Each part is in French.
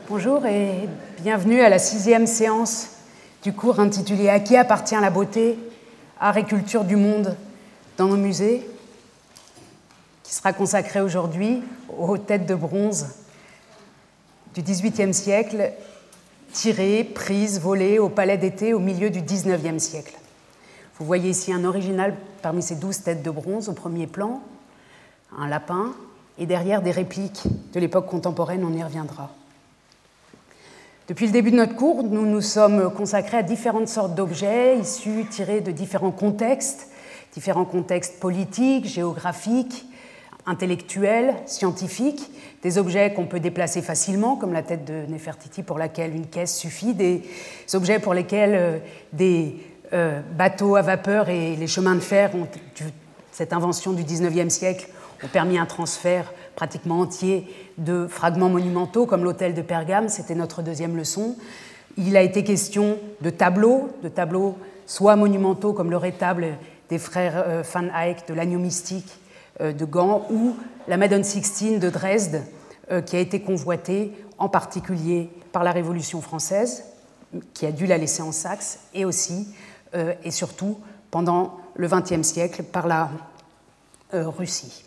Bonjour et bienvenue à la 6e séance du cours intitulé « À qui appartient la beauté ? Art et culture du monde dans nos musées ?» qui sera consacré aujourd'hui aux têtes de bronze du XVIIIe siècle, tirées, prises, volées au palais d'été au milieu du XIXe siècle. Vous voyez ici un original parmi ces 12 têtes de bronze au premier plan, un lapin, et derrière des répliques de l'époque contemporaine, on y reviendra. Depuis le début de notre cours, nous nous sommes consacrés à différentes sortes d'objets issus, tirés de différents contextes politiques, géographiques, intellectuels, scientifiques, des objets qu'on peut déplacer facilement, comme la tête de Néfertiti pour laquelle une caisse suffit, des objets pour lesquels des bateaux à vapeur et les chemins de fer, cette invention du XIXe siècle, ont permis un transfert pratiquement entier de fragments monumentaux, comme l'hôtel de Pergame, c'était notre deuxième leçon. Il a été question de tableaux soit monumentaux, comme le rétable des frères Van Eyck de l'Agneau mystique de Gand, ou la Madone Sixtine de Dresde, qui a été convoitée en particulier par la Révolution française, qui a dû la laisser en Saxe, et aussi et surtout pendant le XXe siècle par la Russie.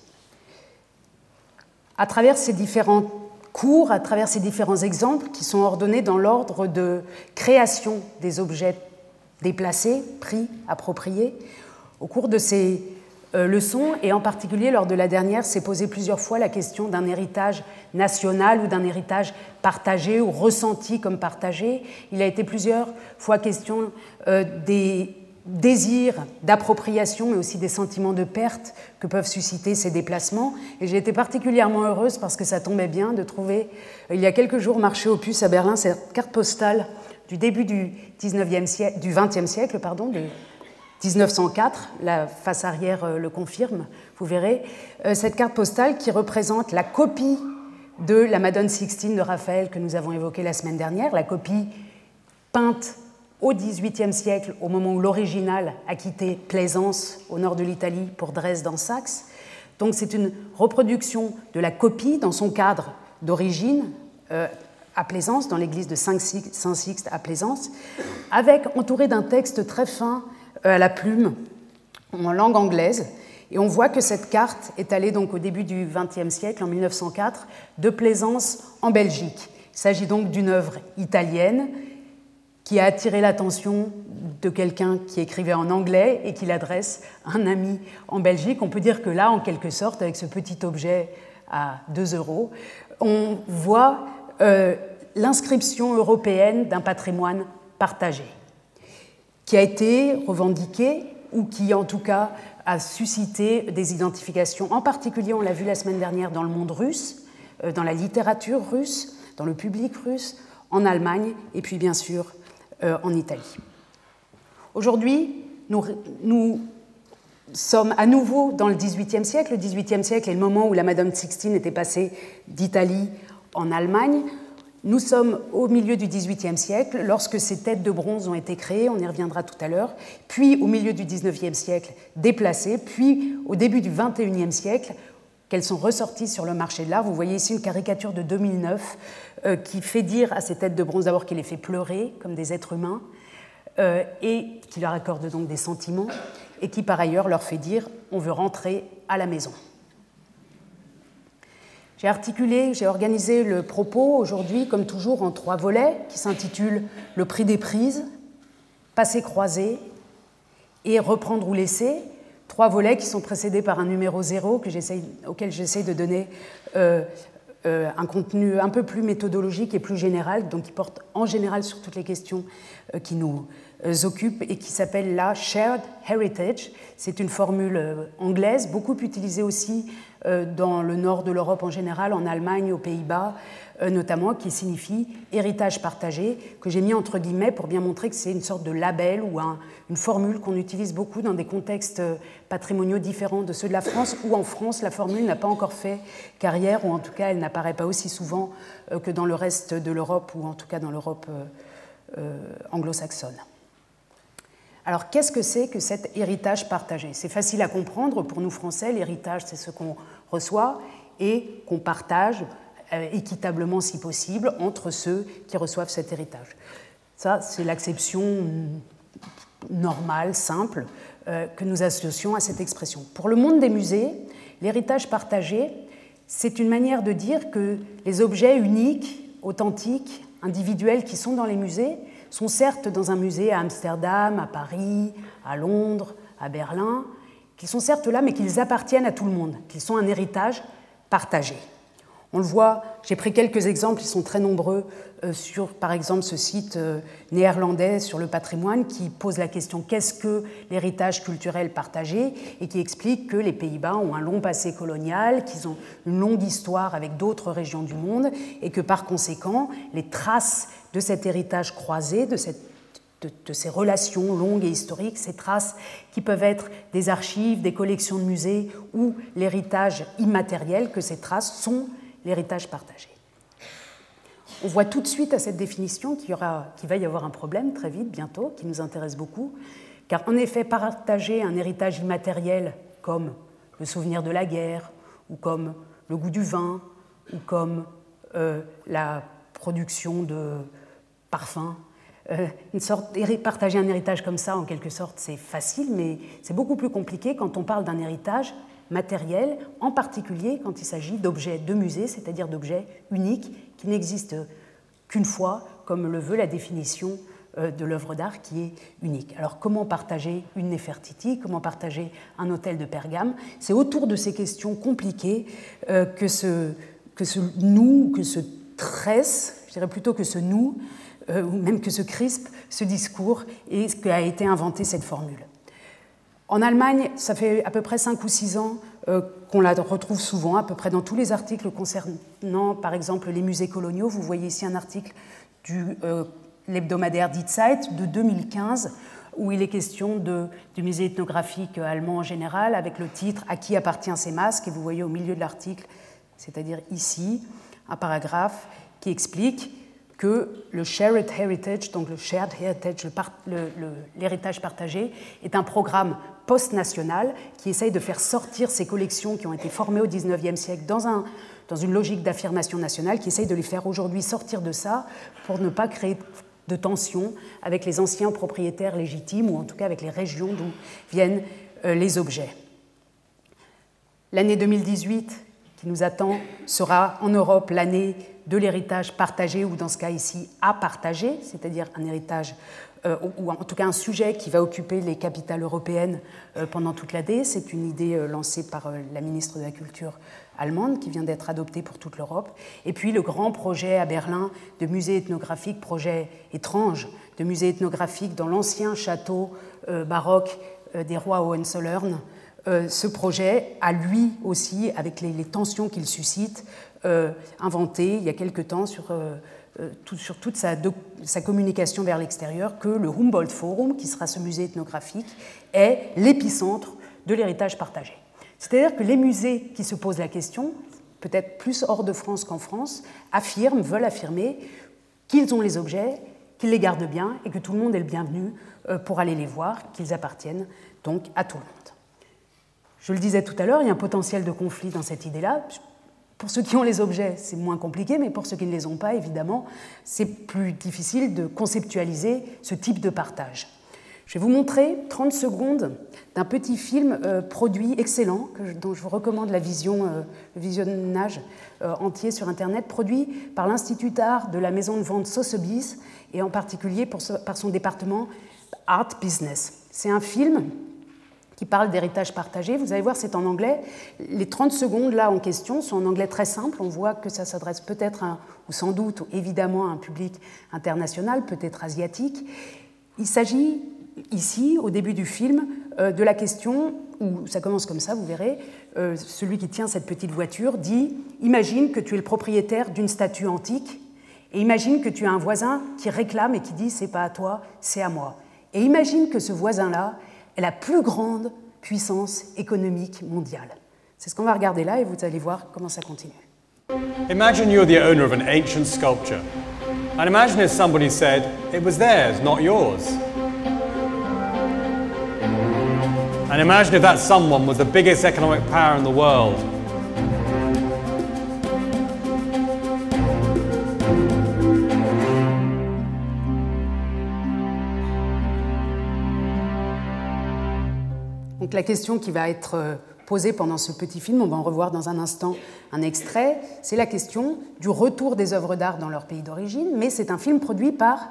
À travers ces différents cours, à travers ces différents exemples qui sont ordonnés dans l'ordre de création des objets déplacés, pris, appropriés, au cours de ces leçons, et en particulier lors de la dernière, s'est posé plusieurs fois la question d'un héritage national ou d'un héritage partagé ou ressenti comme partagé. Il a été plusieurs fois question des désirs d'appropriation, mais aussi des sentiments de perte que peuvent susciter ces déplacements. Et j'ai été particulièrement heureuse parce que ça tombait bien de trouver, il y a quelques jours, marché aux puces à Berlin, cette carte postale du début du XXe siècle, de 1904, la face arrière le confirme, vous verrez, cette carte postale qui représente la copie de la Madone Sixtine de Raphaël que nous avons évoquée la semaine dernière, la copie peinte au XVIIIe siècle, au moment où l'original a quitté Plaisance, au nord de l'Italie, pour Dresde en Saxe. Donc c'est une reproduction de la copie dans son cadre d'origine, à Plaisance, dans l'église de Saint-Sixte à Plaisance, entouré d'un texte très fin à la plume, en langue anglaise. Et on voit que cette carte est allée donc au début du XXe siècle, en 1904, de Plaisance en Belgique. Il s'agit donc d'une œuvre italienne qui a attiré l'attention de quelqu'un qui écrivait en anglais et qui l'adresse à un ami en Belgique. On peut dire que là, en quelque sorte, avec ce petit objet à 2 €, on voit l'inscription européenne d'un patrimoine partagé, qui a été revendiqué ou qui, en tout cas, a suscité des identifications. En particulier, on l'a vu la semaine dernière dans le monde russe, dans la littérature russe, dans le public russe, en Allemagne et puis, bien sûr, en Italie. Aujourd'hui, nous sommes à nouveau dans le XVIIIe siècle. Le XVIIIe siècle est le moment où la Madone Sixtine était passée d'Italie en Allemagne. Nous sommes au milieu du XVIIIe siècle, lorsque ces têtes de bronze ont été créées, on y reviendra tout à l'heure, puis au milieu du XIXe siècle, déplacées, puis au début du XXIe siècle, qu'elles sont ressorties sur le marché de l'art. Vous voyez ici une caricature de 2009 qui fait dire à ces têtes de bronze d'abord qu'il les fait pleurer comme des êtres humains et qui leur accorde donc des sentiments et qui par ailleurs leur fait dire « on veut rentrer à la maison ». J'ai organisé le propos aujourd'hui, comme toujours, en 3 volets qui s'intitulent « Le prix des prises »,« Passer croisé » et « Reprendre ou laisser ». 3 volets qui sont précédés par un numéro 0 auquel j'essaie de donner un contenu un peu plus méthodologique et plus général, donc qui porte en général sur toutes les questions qui nous occupent et qui s'appelle la Shared Heritage. C'est une formule anglaise, beaucoup utilisée aussi dans le nord de l'Europe en général, en Allemagne, aux Pays-Bas notamment, qui signifie héritage partagé, que j'ai mis entre guillemets pour bien montrer que c'est une sorte de label ou une formule qu'on utilise beaucoup dans des contextes patrimoniaux différents de ceux de la France, où en France la formule n'a pas encore fait carrière, ou en tout cas elle n'apparaît pas aussi souvent que dans le reste de l'Europe, ou en tout cas dans l'Europe anglo-saxonne. Alors, qu'est-ce que c'est que cet héritage partagé ? C'est facile à comprendre pour nous Français. L'héritage, c'est ce qu'on reçoit et qu'on partage équitablement si possible entre ceux qui reçoivent cet héritage. Ça, c'est l'acception normale, simple, que nous associons à cette expression. Pour le monde des musées, l'héritage partagé, c'est une manière de dire que les objets uniques, authentiques, individuels qui sont dans les musées sont certes dans un musée à Amsterdam, à Paris, à Londres, à Berlin, qu'ils sont certes là, mais qu'ils appartiennent à tout le monde, qu'ils sont un héritage partagé. On le voit, j'ai pris quelques exemples, ils sont très nombreux, sur par exemple ce site néerlandais sur le patrimoine qui pose la question qu'est-ce que l'héritage culturel partagé et qui explique que les Pays-Bas ont un long passé colonial, qu'ils ont une longue histoire avec d'autres régions du monde et que par conséquent les traces de cet héritage croisé, de ces relations longues et historiques, ces traces qui peuvent être des archives, des collections de musées ou l'héritage immatériel, que ces traces sont l'héritage partagé. On voit tout de suite à cette définition qu'il va y avoir un problème très vite, bientôt, qui nous intéresse beaucoup, car en effet, partager un héritage immatériel comme le souvenir de la guerre, ou comme le goût du vin, ou comme la production de parfums, partager un héritage comme ça, en quelque sorte, c'est facile, mais c'est beaucoup plus compliqué quand on parle d'un héritage matériel, en particulier quand il s'agit d'objets de musée, c'est-à-dire d'objets uniques qui n'existent qu'une fois, comme le veut la définition de l'œuvre d'art qui est unique. Alors comment partager une Néfertiti, comment partager un autel de Pergame? C'est autour de ces questions compliquées que se noue, que se tresse, je dirais plutôt que se noue, ou même que se crispe ce discours et ce qu'a été inventé cette formule. En Allemagne, ça fait à peu près 5 ou 6 ans qu'on la retrouve souvent, à peu près dans tous les articles concernant, par exemple, les musées coloniaux. Vous voyez ici un article de l'hebdomadaire Die Zeit de 2015, où il est question du musée ethnographique allemand en général, avec le titre « À qui appartient ces masques ?» Et vous voyez au milieu de l'article, c'est-à-dire ici, un paragraphe qui explique que le Shared Heritage, donc le Shared Heritage, l'héritage partagé, est un programme post-national qui essaye de faire sortir ces collections qui ont été formées au XIXe siècle dans une logique d'affirmation nationale, qui essaye de les faire aujourd'hui sortir de ça pour ne pas créer de tension avec les anciens propriétaires légitimes, ou en tout cas avec les régions d'où viennent les objets. L'année 2018 qui nous attend sera en Europe l'année de l'héritage partagé, ou dans ce cas ici, à partager, c'est-à-dire un héritage, ou en tout cas un sujet qui va occuper les capitales européennes pendant toute l'année. C'est une idée lancée par la ministre de la Culture allemande, qui vient d'être adoptée pour toute l'Europe. Et puis le grand projet à Berlin de musée ethnographique, projet étrange, de musée ethnographique dans l'ancien château baroque des rois Hohenzollern. Ce projet a lui aussi, avec les tensions qu'il suscite, inventé il y a quelque temps sur toute sa communication vers l'extérieur que le Humboldt Forum, qui sera ce musée ethnographique, est l'épicentre de l'héritage partagé. C'est-à-dire que les musées qui se posent la question, peut-être plus hors de France qu'en France, veulent affirmer qu'ils ont les objets, qu'ils les gardent bien et que tout le monde est le bienvenu pour aller les voir, qu'ils appartiennent donc à tout le monde. Je le disais tout à l'heure, il y a un potentiel de conflit dans cette idée-là. Pour ceux qui ont les objets, c'est moins compliqué, mais pour ceux qui ne les ont pas, évidemment, c'est plus difficile de conceptualiser ce type de partage. Je vais vous montrer 30 secondes d'un petit film produit excellent, dont je vous recommande le visionnage entier sur Internet, produit par l'Institut Art de la maison de vente Sotheby's, et en particulier par son département Art Business. C'est un film qui parle d'héritage partagé. Vous allez voir, c'est en anglais. Les 30 secondes là en question sont en anglais très simple. On voit que ça s'adresse peut-être, ou sans doute, évidemment, à un public international, peut-être asiatique. Il s'agit ici, au début du film, de la question, où ça commence comme ça, vous verrez, celui qui tient cette petite voiture dit « Imagine que tu es le propriétaire d'une statue antique et imagine que tu as un voisin qui réclame et qui dit « C'est pas à toi, c'est à moi ». Et imagine que ce voisin-là est la plus grande puissance économique mondiale. C'est ce qu'on va regarder là et vous allez voir comment ça continue. Imagine you're the owner of an ancient sculpture. And imagine if somebody said, it was theirs, not yours. And imagine if that someone was the biggest economic power in the world. Donc la question qui va être posée pendant ce petit film, on va en revoir dans un instant un extrait, c'est la question du retour des œuvres d'art dans leur pays d'origine, mais c'est un film produit par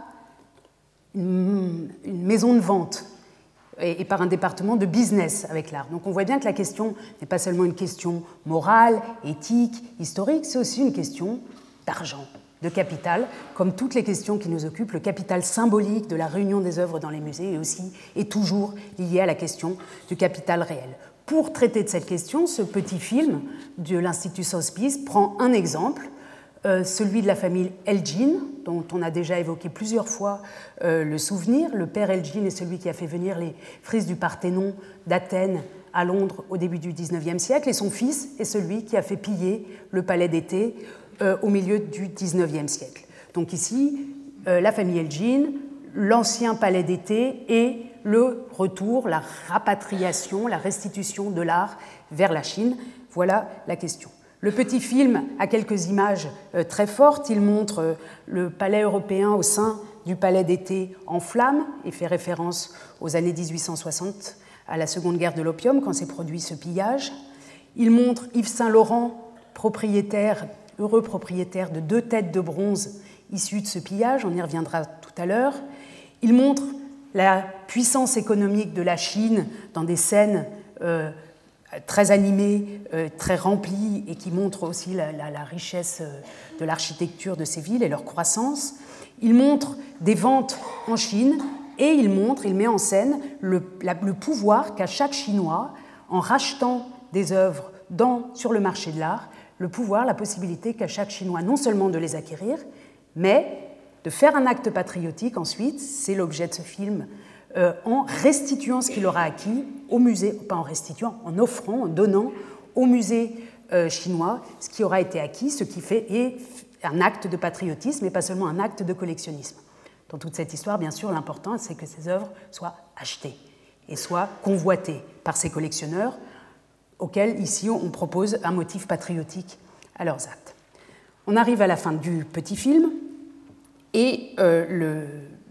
une maison de vente et par un département de business avec l'art. Donc on voit bien que la question n'est pas seulement une question morale, éthique, historique, c'est aussi une question d'argent, de capital, comme toutes les questions qui nous occupent. Le capital symbolique de la réunion des œuvres dans les musées est aussi et toujours lié à la question du capital réel. Pour traiter de cette question, ce petit film de l'Institut Sotheby's prend un exemple, celui de la famille Elgin, dont on a déjà évoqué plusieurs fois le souvenir. Le père Elgin est celui qui a fait venir les frises du Parthénon d'Athènes à Londres au début du XIXe siècle, et son fils est celui qui a fait piller le palais d'été au milieu du XIXe siècle. Donc ici, la famille Elgin, l'ancien palais d'été et le retour, la rapatriation, la restitution de l'art vers la Chine. Voilà la question. Le petit film a quelques images très fortes. Il montre le palais européen au sein du palais d'été en flammes et fait référence aux années 1860, à la Seconde Guerre de l'opium, quand s'est produit ce pillage. Il montre Yves Saint-Laurent, heureux propriétaire de 2 têtes de bronze issues de ce pillage. On y reviendra tout à l'heure. Il montre la puissance économique de la Chine dans des scènes très animées, très remplies, et qui montrent aussi la richesse de l'architecture de ces villes et leur croissance. Il montre des ventes en Chine et il met en scène le pouvoir qu'a chaque Chinois, en rachetant des œuvres sur le marché de l'art, la possibilité qu'a chaque Chinois non seulement de les acquérir, mais de faire un acte patriotique ensuite, c'est l'objet de ce film, en restituant ce qu'il aura acquis au musée, pas en restituant, en offrant, en donnant au musée chinois ce qui aura été acquis, ce qui est un acte de patriotisme et pas seulement un acte de collectionnisme. Dans toute cette histoire, bien sûr, l'important, c'est que ces œuvres soient achetées et soient convoitées par ces collectionneurs auxquels, ici, on propose un motif patriotique à leurs actes. On arrive à la fin du petit film et le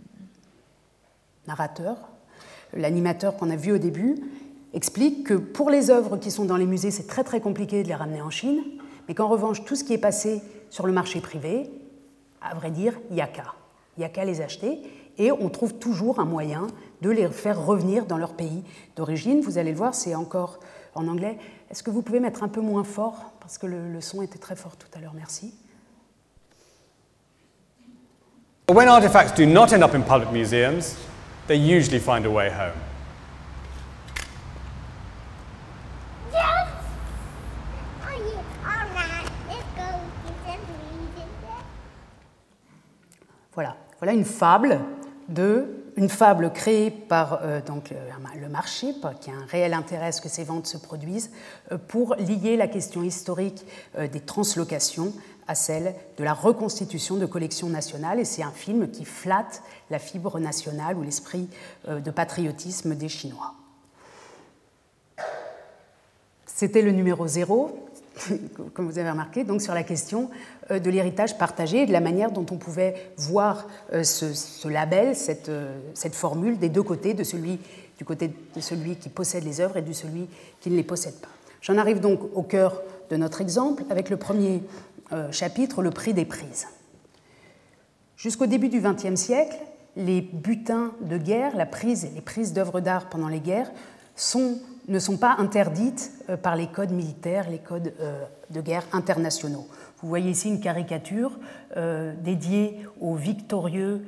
narrateur, l'animateur qu'on a vu au début, explique que pour les œuvres qui sont dans les musées, c'est très très compliqué de les ramener en Chine, mais qu'en revanche, tout ce qui est passé sur le marché privé, à vrai dire, il n'y a qu'à les acheter, et on trouve toujours un moyen de les faire revenir dans leur pays d'origine. Vous allez le voir, c'est encore en anglais. Est-ce que vous pouvez mettre un peu moins fort, parce que le son était très fort tout à l'heure, merci. When artifacts do not end up in public museums, they usually find a way home. Voilà une fable créée par le marché, qui a un réel intérêt à ce que ces ventes se produisent, pour lier la question historique des translocations à celle de la reconstitution de collections nationales. Et c'est un film qui flatte la fibre nationale ou l'esprit de patriotisme des Chinois. C'était le numéro 0, comme vous avez remarqué, donc sur la question de l'héritage partagé et de la manière dont on pouvait voir ce label, cette formule des deux côtés, du côté de celui qui possède les œuvres et de celui qui ne les possède pas. J'en arrive donc au cœur de notre exemple avec le premier chapitre, le prix des prises. Jusqu'au début du XXe siècle, les butins de guerre, les prises d'œuvres d'art pendant les guerres, ne sont pas interdites par les codes militaires, les codes de guerre internationaux. Vous voyez ici une caricature dédiée aux victorieux,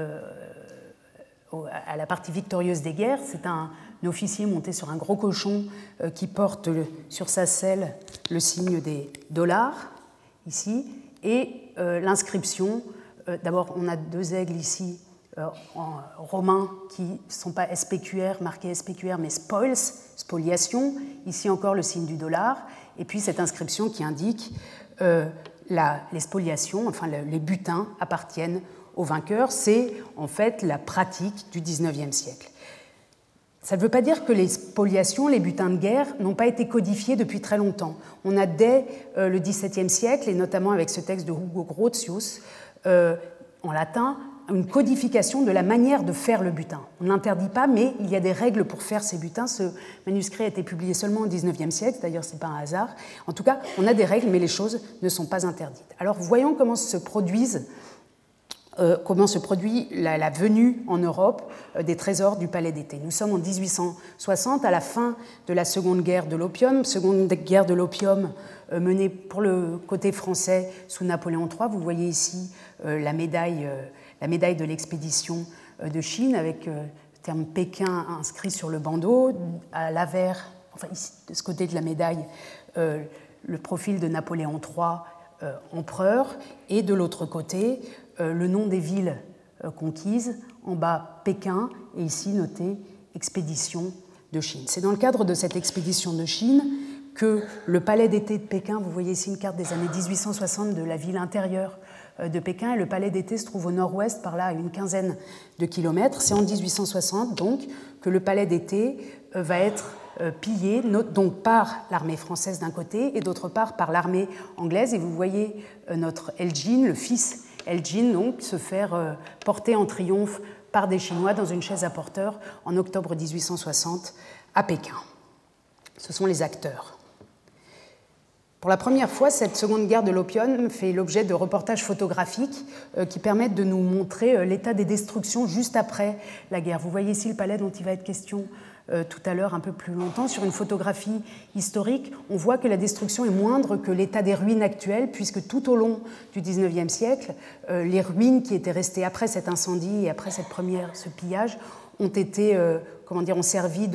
à la partie victorieuse des guerres. C'est un officier monté sur un gros cochon qui porte sur sa selle le signe des dollars, ici, et l'inscription. D'abord, on a 2 aigles ici, en romain, qui ne sont pas SPQR, marqués SPQR, mais spoils, spoliation. Ici encore le signe du dollar. Et puis cette inscription qui indique les spoliations, enfin les butins appartiennent aux vainqueurs. C'est en fait la pratique du XIXe siècle. Ça ne veut pas dire que les spoliations, les butins de guerre, n'ont pas été codifiés depuis très longtemps. On a dès le XVIIe siècle, et notamment avec ce texte de Hugo Grotius, en latin, une codification de la manière de faire le butin. On ne l'interdit pas, mais il y a des règles pour faire ces butins. Ce manuscrit a été publié seulement au XIXe siècle, d'ailleurs ce n'est pas un hasard. En tout cas, on a des règles, mais les choses ne sont pas interdites. Alors voyons comment se produit la venue en Europe des trésors du Palais d'été. Nous sommes en 1860, à la fin de la Seconde Guerre de l'opium, menée pour le côté français sous Napoléon III. Vous voyez ici la médaille de l'expédition de Chine avec le terme Pékin inscrit sur le bandeau. À l'avers, enfin ici, de ce côté de la médaille, le profil de Napoléon III, empereur, et de l'autre côté, le nom des villes conquises, en bas Pékin, et ici noté expédition de Chine. C'est dans le cadre de cette expédition de Chine que le palais d'été de Pékin, vous voyez ici une carte des années 1860 de la ville intérieure de Pékin, et le palais d'été se trouve au nord-ouest, par là à une quinzaine de kilomètres. C'est en 1860 donc que le palais d'été va être pillé, donc par l'armée française d'un côté et d'autre part par l'armée anglaise. Et vous voyez notre Elgin, le fils Elgin, donc, se faire porter en triomphe par des Chinois dans une chaise à porteur en octobre 1860 à Pékin. Ce sont les acteurs. Pour la première fois, cette seconde guerre de l'opium fait l'objet de reportages photographiques qui permettent de nous montrer l'état des destructions juste après la guerre. Vous voyez ici le palais dont il va être question tout à l'heure un peu plus longtemps. Sur une photographie historique, on voit que la destruction est moindre que l'état des ruines actuelles, puisque tout au long du XIXe siècle, les ruines qui étaient restées après cet incendie et après ce pillage ont été, ont servi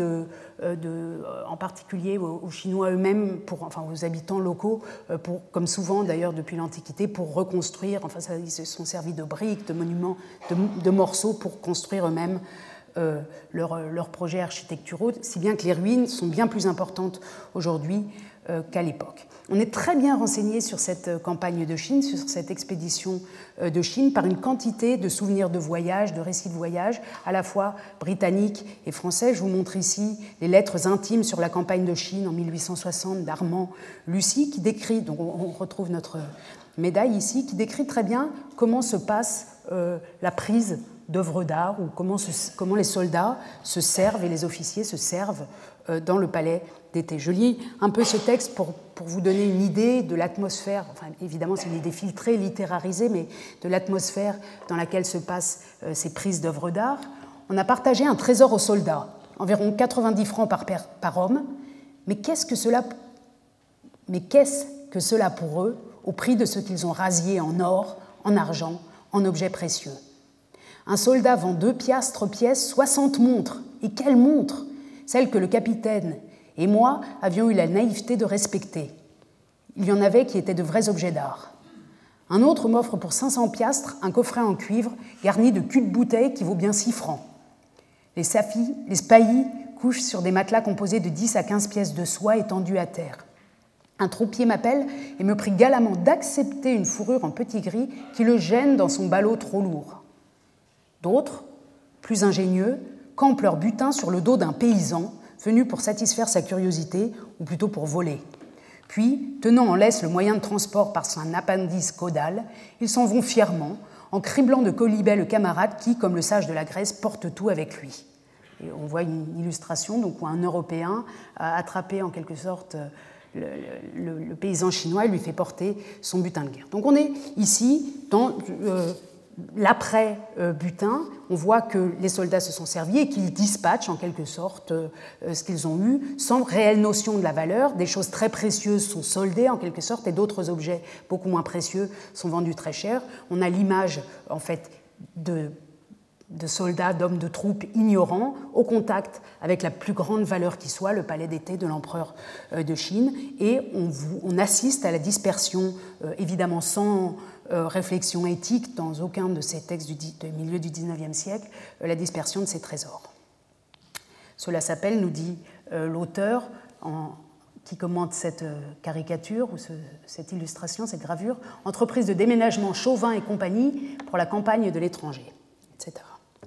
en particulier aux Chinois eux-mêmes, aux habitants locaux, comme souvent d'ailleurs depuis l'Antiquité, pour reconstruire. Ils se sont servis de briques, de monuments, de morceaux pour construire eux-mêmes leurs projets architecturaux, si bien que les ruines sont bien plus importantes aujourd'hui qu'à l'époque. On est très bien renseigné sur cette campagne de Chine, sur cette expédition de Chine, par une quantité de souvenirs de voyage, de récits de voyage, à la fois britanniques et français. Je vous montre ici les lettres intimes sur la campagne de Chine en 1860 d'Armand Lucie, qui décrit, donc on retrouve notre médaille ici, qui décrit très bien comment se passe la prise d'œuvres d'art, ou comment les soldats se servent et les officiers se servent dans le palais d'été. Je lis un peu ce texte pour vous donner une idée de l'atmosphère, évidemment c'est une idée filtrée, littérarisée, mais de l'atmosphère dans laquelle se passent ces prises d'œuvres d'art. On a partagé un trésor aux soldats, environ 90 francs par homme, mais qu'est-ce que cela pour eux, au prix de ce qu'ils ont rasié en or, en argent, en objets précieux? Un soldat vend 2 piastres pièce 60 montres. Et quelles montres? Celles que le capitaine et moi avions eu la naïveté de respecter. Il y en avait qui étaient de vrais objets d'art. Un autre m'offre pour 500 piastres un coffret en cuivre garni de cul de bouteille qui vaut bien 6 francs. Les spahis couchent sur des matelas composés de 10 à 15 pièces de soie étendues à terre. Un troupier m'appelle et me prie galamment d'accepter une fourrure en petit gris qui le gêne dans son ballot trop lourd. D'autres, plus ingénieux, campent leur butin sur le dos d'un paysan venu pour satisfaire sa curiosité, ou plutôt pour voler. Puis, tenant en laisse le moyen de transport par son appendice caudal, ils s'en vont fièrement, en criblant de quolibets le camarade qui, comme le sage de la Grèce, porte tout avec lui. Et on voit une illustration donc, où un Européen a attrapé en quelque sorte le paysan chinois et lui fait porter son butin de guerre. Donc on est ici dans l'après-butin. On voit que les soldats se sont servis et qu'ils dispatchent en quelque sorte ce qu'ils ont eu sans réelle notion de la valeur. Des choses très précieuses sont soldées en quelque sorte et d'autres objets beaucoup moins précieux sont vendus très cher. On a l'image en fait de soldats, d'hommes de troupes ignorants, au contact avec la plus grande valeur qui soit, le palais d'été de l'empereur de Chine, et on assiste à la dispersion, évidemment sans réflexion éthique dans aucun de ces textes du milieu du XIXe siècle, la dispersion de ces trésors. Cela s'appelle, nous dit l'auteur, qui commente cette caricature, ou cette illustration, cette gravure, « Entreprise de déménagement Chauvin et compagnie pour la campagne de l'étranger », etc.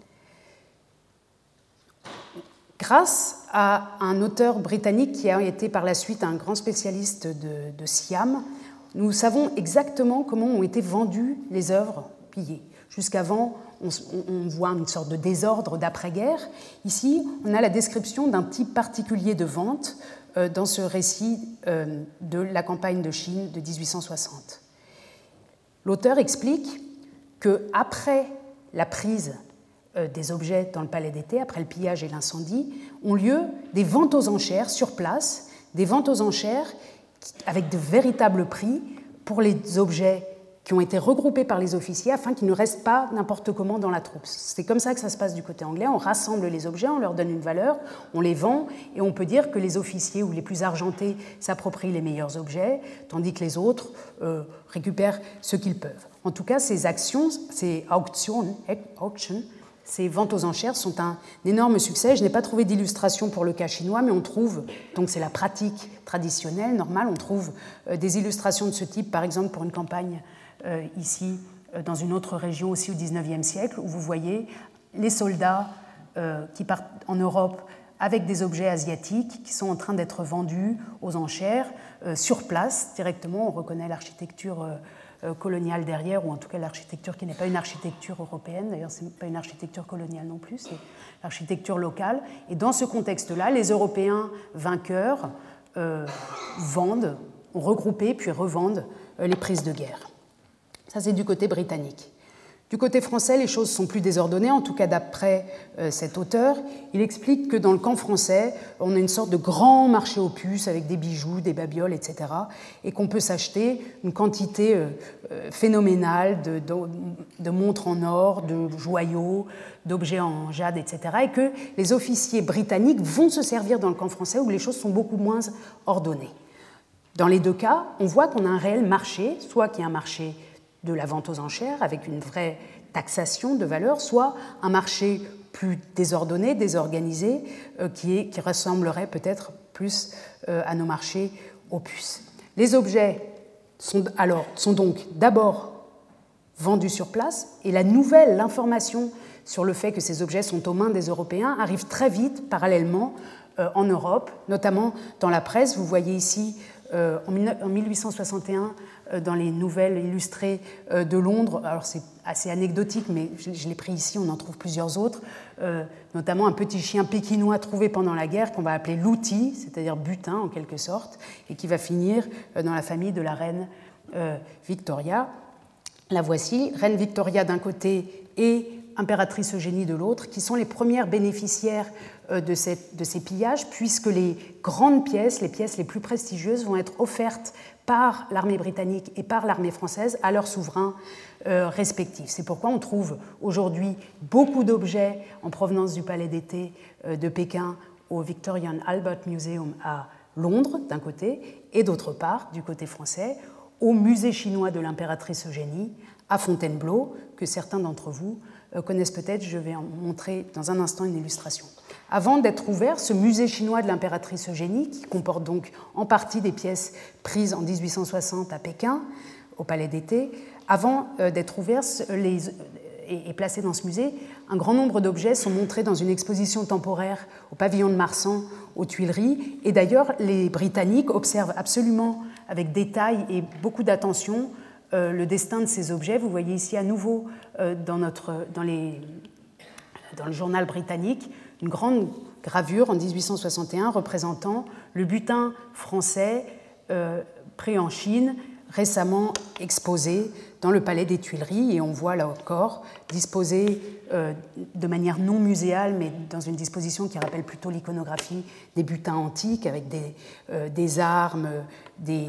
Grâce à un auteur britannique qui a été par la suite un grand spécialiste de Siam, nous savons exactement comment ont été vendues les œuvres pillés. Jusqu'avant, on voit une sorte de désordre d'après-guerre. Ici, on a la description d'un type particulier de vente dans ce récit de la campagne de Chine de 1860. L'auteur explique qu'après la prise des objets dans le palais d'été, après le pillage et l'incendie, ont lieu des ventes aux enchères sur place, des ventes aux enchères avec de véritables prix pour les objets qui ont été regroupés par les officiers afin qu'ils ne restent pas n'importe comment dans la troupe. C'est comme ça que ça se passe du côté anglais. On rassemble les objets, on leur donne une valeur, on les vend, et on peut dire que les officiers ou les plus argentés s'approprient les meilleurs objets, tandis que les autres récupèrent ce qu'ils peuvent. En tout cas, ces actions, ces auctions, ces ventes aux enchères sont un énorme succès. Je n'ai pas trouvé d'illustration pour le cas chinois, mais on trouve, donc c'est la pratique traditionnelle, normale, on trouve des illustrations de ce type, par exemple pour une campagne ici, dans une autre région aussi au XIXe siècle, où vous voyez les soldats qui partent en Europe avec des objets asiatiques qui sont en train d'être vendus aux enchères sur place directement. On reconnaît l'architecture coloniale derrière, ou en tout cas l'architecture qui n'est pas une architecture européenne, d'ailleurs ce n'est pas une architecture coloniale non plus, c'est l'architecture locale. Et dans ce contexte-là, les Européens vainqueurs vendent, ont regroupé puis revendent les prises de guerre. Ça, c'est du côté britannique. Du côté français, les choses sont plus désordonnées, en tout cas d'après cet auteur. Il explique que dans le camp français, on a une sorte de grand marché aux puces avec des bijoux, des babioles, etc. et qu'on peut s'acheter une quantité phénoménale de montres en or, de joyaux, d'objets en jade, etc. et que les officiers britanniques vont se servir dans le camp français où les choses sont beaucoup moins ordonnées. Dans les deux cas, on voit qu'on a un réel marché, soit qu'il y a un marché de la vente aux enchères avec une vraie taxation de valeur, soit un marché plus désordonné, désorganisé, qui ressemblerait peut-être plus à nos marchés aux puces. Les objets sont donc d'abord vendus sur place, et l'information sur le fait que ces objets sont aux mains des Européens arrive très vite, parallèlement, en Europe, notamment dans la presse. Vous voyez ici, en 1861, dans les nouvelles illustrées de Londres, alors c'est assez anecdotique, mais je l'ai pris ici, on en trouve plusieurs autres, notamment un petit chien pékinois trouvé pendant la guerre qu'on va appeler Louti, c'est-à-dire butin en quelque sorte, et qui va finir dans la famille de la reine Victoria. La voici, reine Victoria d'un côté et impératrice Eugénie de l'autre, qui sont les premières bénéficiaires de ces pillages, puisque les grandes pièces, les pièces les plus prestigieuses, vont être offertes par l'armée britannique et par l'armée française à leurs souverains respectifs. C'est pourquoi on trouve aujourd'hui beaucoup d'objets en provenance du palais d'été de Pékin au Victorian Albert Museum à Londres, d'un côté, et d'autre part, du côté français, au musée chinois de l'impératrice Eugénie à Fontainebleau, que certains d'entre vous connaissent peut-être. Je vais en montrer dans un instant une illustration. Avant d'être ouvert, ce musée chinois de l'impératrice Eugénie, qui comporte donc en partie des pièces prises en 1860 à Pékin, au palais d'été, avant d'être ouvert et placé dans ce musée, un grand nombre d'objets sont montrés dans une exposition temporaire au pavillon de Marsan, aux Tuileries. Et d'ailleurs, les Britanniques observent absolument avec détail et beaucoup d'attention le destin de ces objets. Vous voyez ici à nouveau dans le journal britannique une grande gravure en 1861 représentant le butin français pris en Chine, récemment exposé dans le palais des Tuileries. Et on voit là encore disposé de manière non muséale, mais dans une disposition qui rappelle plutôt l'iconographie des butins antiques avec des armes et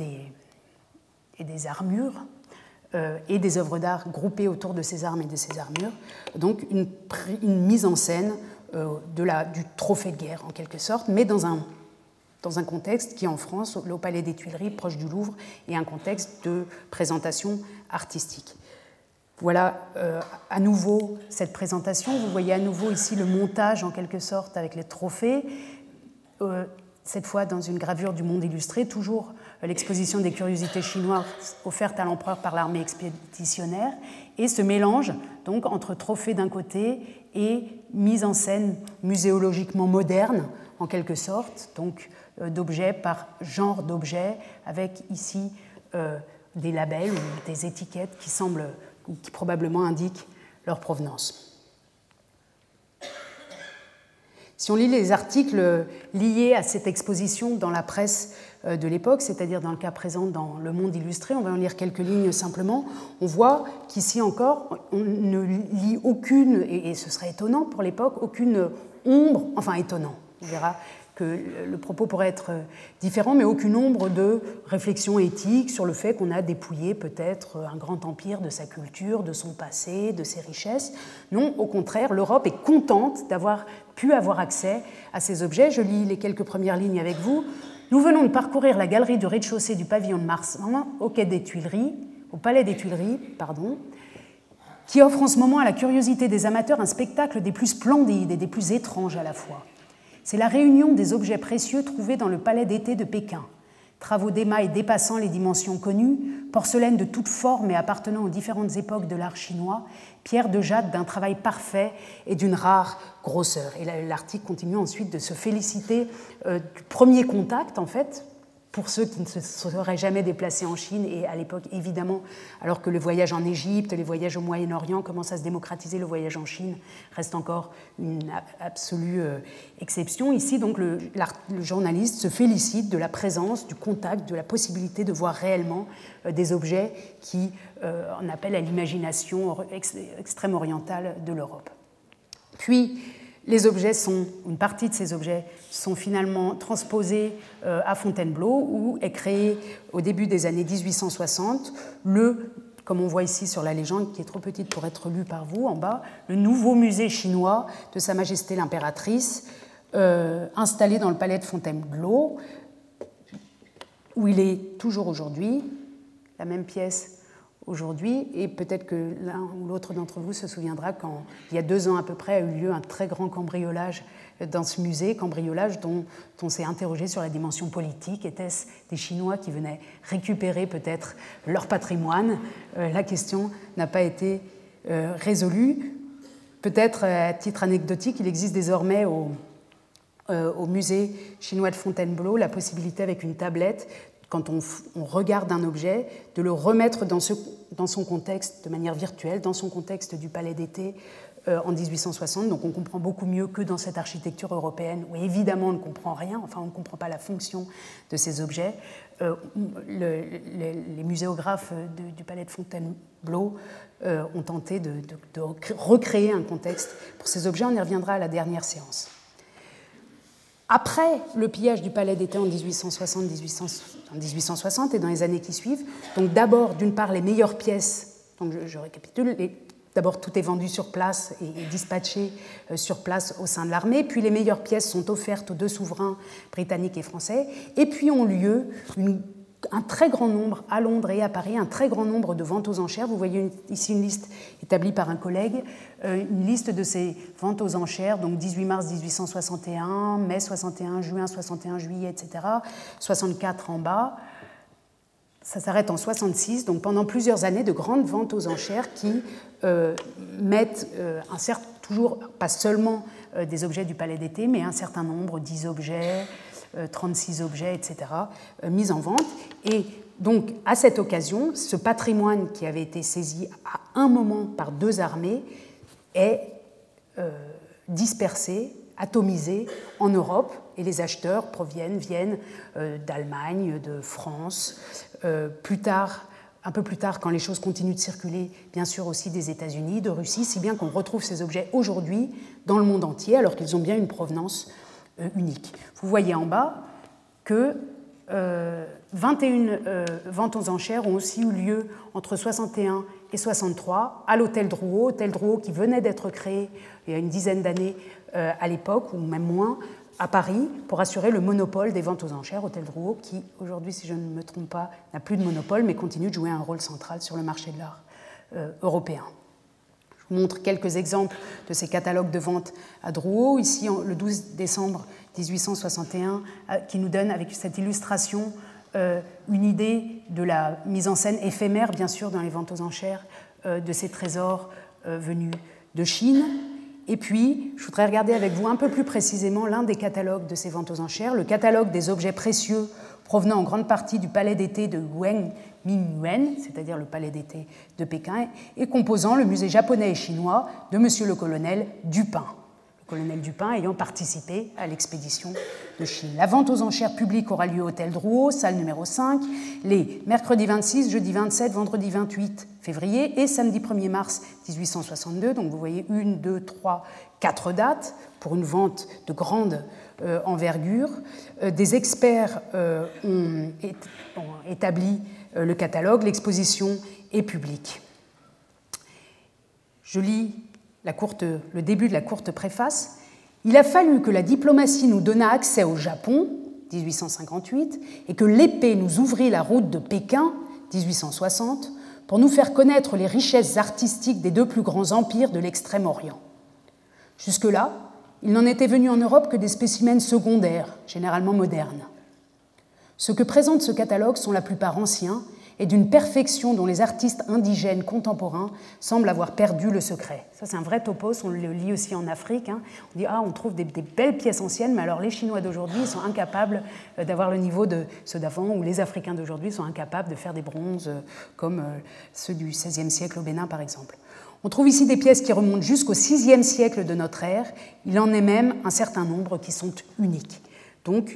des armures et des œuvres d'art groupées autour de ces armes et de ces armures. Donc une mise en scène du trophée de guerre en quelque sorte, mais dans un contexte qui en France, au Palais des Tuileries, proche du Louvre, est un contexte de présentation artistique. Voilà à nouveau cette présentation. Vous voyez à nouveau ici le montage en quelque sorte avec les trophées, cette fois dans une gravure du Monde illustré, toujours l'exposition des curiosités chinoises offerte à l'empereur par l'armée expéditionnaire, et ce mélange donc entre trophées d'un côté et mise en scène muséologiquement moderne en quelque sorte, donc d'objets par genre d'objets, avec ici des labels ou des étiquettes qui semblent ou qui probablement indiquent leur provenance. Si on lit les articles liés à cette exposition dans la presse de l'époque, c'est-à-dire dans le cas présent dans Le Monde illustré, on va en lire quelques lignes simplement, on voit qu'ici encore, on ne lit aucune, et ce serait étonnant pour l'époque, aucune ombre, enfin étonnant, on verra que le propos pourrait être différent, mais aucune ombre de réflexion éthique sur le fait qu'on a dépouillé peut-être un grand empire de sa culture, de son passé, de ses richesses. Non, au contraire, l'Europe est contente d'avoir pu avoir accès à ces objets. Je lis les quelques premières lignes avec vous. Nous venons de parcourir la galerie du rez-de-chaussée du pavillon de Mars au Palais des Tuileries, qui offre en ce moment à la curiosité des amateurs un spectacle des plus splendides et des plus étranges à la fois. C'est la réunion des objets précieux trouvés dans le palais d'été de Pékin. Travaux d'émail dépassant les dimensions connues, porcelaine de toutes formes et appartenant aux différentes époques de l'art chinois, pierre de jade d'un travail parfait et d'une rare grosseur. Et l'article continue ensuite de se féliciter du premier contact, en fait, pour ceux qui ne se seraient jamais déplacés en Chine, et à l'époque, évidemment, alors que le voyage en Égypte, les voyages au Moyen-Orient commencent à se démocratiser, le voyage en Chine reste encore une absolue exception. Ici, donc, le journaliste se félicite de la présence, du contact, de la possibilité de voir réellement des objets qui en appellent à l'imagination extrême orientale de l'Europe. Puis, une partie de ces objets sont finalement transposés à Fontainebleau, où est créé au début des années 1860 comme on voit ici sur la légende, qui est trop petite pour être lue par vous en bas, le nouveau musée chinois de Sa Majesté l'Impératrice, installé dans le palais de Fontainebleau, où il est toujours aujourd'hui, la même pièce aujourd'hui, et peut-être que l'un ou l'autre d'entre vous se souviendra quand, il y a 2 ans à peu près, a eu lieu un très grand cambriolage dans ce musée, cambriolage dont on s'est interrogé sur la dimension politique. Était-ce des Chinois qui venaient récupérer peut-être leur patrimoine ? La question n'a pas été résolue. Peut-être, à titre anecdotique, il existe désormais au musée chinois de Fontainebleau la possibilité, avec une tablette, quand on regarde un objet, de le remettre dans son contexte de manière virtuelle, dans son contexte du palais d'été en 1860. Donc on comprend beaucoup mieux que dans cette architecture européenne, où évidemment on ne comprend rien, enfin on ne comprend pas la fonction de ces objets. Les muséographes du palais de Fontainebleau ont tenté de recréer un contexte pour ces objets. On y reviendra à la dernière séance. Après le pillage du palais d'été en 1860 et dans les années qui suivent, donc d'abord, d'une part, les meilleures pièces, donc je récapitule, d'abord tout est vendu sur place et dispatché sur place au sein de l'armée, puis les meilleures pièces sont offertes aux 2 souverains britanniques et français, et puis ont lieu un très grand nombre, à Londres et à Paris, un très grand nombre de ventes aux enchères. Vous voyez ici une liste établie par un collègue, une liste de ces ventes aux enchères, donc 18 mars 1861, mai 61, juin 61, juillet, etc., 64 en bas. Ça s'arrête en 66, donc pendant plusieurs années, de grandes ventes aux enchères qui mettent toujours, pas seulement des objets du palais d'été, mais un certain nombre, 10 objets, 36 objets, etc., mis en vente. Et donc, à cette occasion, ce patrimoine qui avait été saisi à un moment par 2 armées est dispersé, atomisé en Europe, et les acheteurs viennent d'Allemagne, de France, un peu plus tard, quand les choses continuent de circuler, bien sûr aussi des États-Unis, de Russie, si bien qu'on retrouve ces objets aujourd'hui dans le monde entier, alors qu'ils ont bien une provenance unique. Vous voyez en bas que 21 ventes aux enchères ont aussi eu lieu entre 61 et 63 à l'hôtel Drouot qui venait d'être créé il y a une dizaine d'années à l'époque, ou même moins, à Paris, pour assurer le monopole des ventes aux enchères. Hôtel Drouot qui, aujourd'hui, si je ne me trompe pas, n'a plus de monopole, mais continue de jouer un rôle central sur le marché de l'art européen. Je vous montre quelques exemples de ces catalogues de vente à Drouot. Ici, le 12 décembre 1861, qui nous donne, avec cette illustration, une idée de la mise en scène éphémère, bien sûr, dans les ventes aux enchères, de ces trésors venus de Chine. Et puis, je voudrais regarder avec vous un peu plus précisément l'un des catalogues de ces ventes aux enchères, le catalogue des objets précieux provenant en grande partie du palais d'été de Mingyuan, c'est-à-dire le palais d'été de Pékin, et composant le musée japonais et chinois de M. le colonel Dupin. Le colonel Dupin ayant participé à l'expédition de Chine. La vente aux enchères publiques aura lieu au Hôtel Drouot, salle numéro 5, les mercredi 26, jeudi 27, vendredi 28 février et samedi 1er mars 1862. Donc vous voyez 1, 2, 3, 4 dates pour une vente de grande envergure. Des experts ont établi le catalogue, l'exposition est publique. Je lis le début de la courte préface. Il a fallu que la diplomatie nous donnât accès au Japon, 1858, et que l'épée nous ouvrît la route de Pékin, 1860, pour nous faire connaître les richesses artistiques des deux plus grands empires de l'Extrême-Orient. Jusque-là, il n'en était venu en Europe que des spécimens secondaires, généralement modernes. Ce que présente ce catalogue sont la plupart anciens et d'une perfection dont les artistes indigènes contemporains semblent avoir perdu le secret. Ça, c'est un vrai topos, on le lit aussi en Afrique. On dit, on trouve des belles pièces anciennes, mais alors les Chinois d'aujourd'hui sont incapables d'avoir le niveau de ceux d'avant, ou les Africains d'aujourd'hui sont incapables de faire des bronzes comme ceux du XVIe siècle au Bénin, par exemple. On trouve ici des pièces qui remontent jusqu'au VIe siècle de notre ère. Il en est même un certain nombre qui sont uniques. Donc,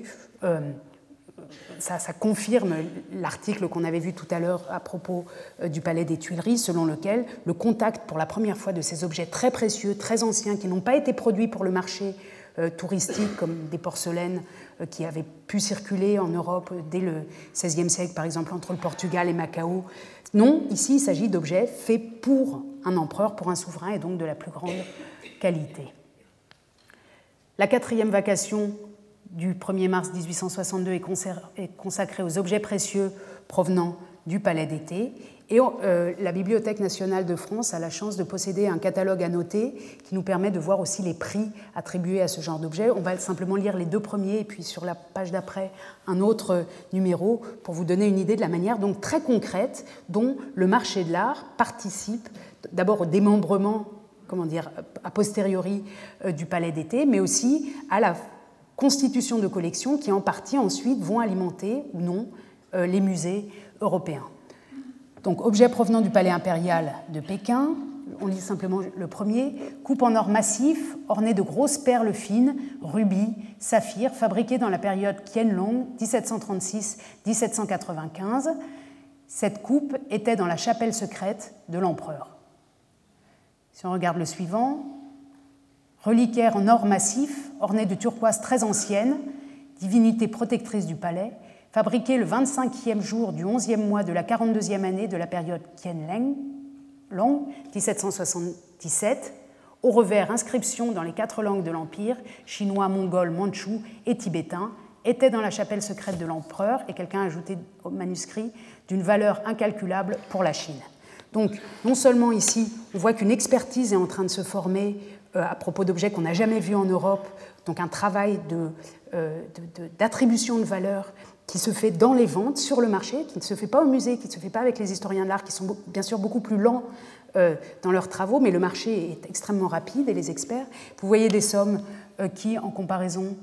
ça confirme l'article qu'on avait vu tout à l'heure à propos du Palais des Tuileries, selon lequel le contact pour la première fois de ces objets très précieux, très anciens, qui n'ont pas été produits pour le marché touristique, comme des porcelaines qui avaient pu circuler en Europe dès le XVIe siècle, par exemple entre le Portugal et Macao. Non, ici il s'agit d'objets faits pour un empereur, pour un souverain, et donc de la plus grande qualité. La 4e vacation du 1er mars 1862 est consacrée aux objets précieux provenant du Palais d'été. Et la Bibliothèque nationale de France a la chance de posséder un catalogue annoté qui nous permet de voir aussi les prix attribués à ce genre d'objets. On va simplement lire les 2 premiers et puis sur la page d'après un autre numéro pour vous donner une idée de la manière donc très concrète dont le marché de l'art participe d'abord au démembrement, a posteriori du Palais d'été, mais aussi à la constitution de collections qui en partie ensuite vont alimenter ou non les musées européens. Donc, objets provenant du palais impérial de Pékin, on lit simplement le premier, coupe en or massif, ornée de grosses perles fines, rubis, saphirs, fabriquées dans la période Qianlong, 1736-1795. Cette coupe était dans la chapelle secrète de l'empereur. Si on regarde le suivant, reliquaire en or massif, orné de turquoises très anciennes, divinité protectrice du palais, fabriqué le 25e jour du 11e mois de la 42e année de la période Qianlong, 1777, au revers inscription dans les 4 langues de l'Empire, chinois, mongol, mandchou et tibétain, était dans la chapelle secrète de l'empereur, et quelqu'un a ajouté au manuscrit, d'une valeur incalculable pour la Chine. Donc, non seulement ici, on voit qu'une expertise est en train de se former à propos d'objets qu'on n'a jamais vus en Europe, donc un travail d'attribution de valeur qui se fait dans les ventes, sur le marché, qui ne se fait pas au musée, qui ne se fait pas avec les historiens de l'art, qui sont bien sûr beaucoup plus lents dans leurs travaux, mais le marché est extrêmement rapide et les experts. Vous voyez des sommes qui, en comparaison,